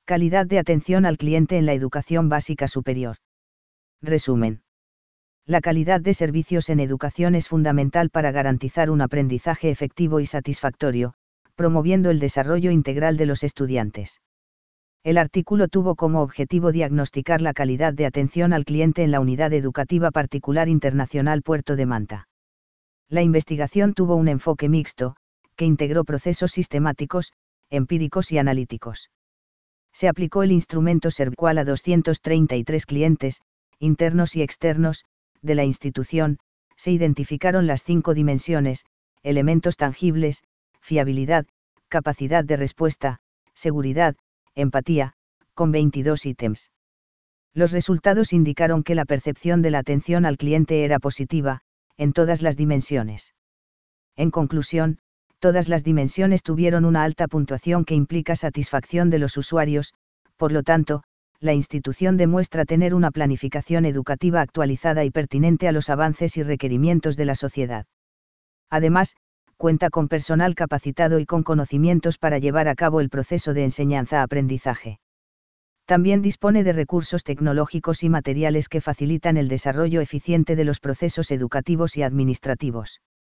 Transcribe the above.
Calidad de atención al cliente en la educación básica superior. Resumen. La calidad de servicios en educación es fundamental para garantizar un aprendizaje efectivo y satisfactorio, promoviendo el desarrollo integral de los estudiantes. El artículo tuvo como objetivo diagnosticar la calidad de atención al cliente en la Unidad Educativa Particular Internacional Puerto de Manta. La investigación tuvo un enfoque mixto, que integró procesos sistemáticos, empíricos y analíticos. Se aplicó el instrumento SERVQUAL a 233 clientes, internos y externos, de la institución. Se identificaron las 5 dimensiones: elementos tangibles, fiabilidad, capacidad de respuesta, seguridad, empatía, con 22 ítems. Los resultados indicaron que la percepción de la atención al cliente era positiva, en todas las dimensiones. En conclusión, todas las dimensiones tuvieron una alta puntuación que implica satisfacción de los usuarios. Por lo tanto, la institución demuestra tener una planificación educativa actualizada y pertinente a los avances y requerimientos de la sociedad. Además, cuenta con personal capacitado y con conocimientos para llevar a cabo el proceso de enseñanza-aprendizaje. También dispone de recursos tecnológicos y materiales que facilitan el desarrollo eficiente de los procesos educativos y administrativos.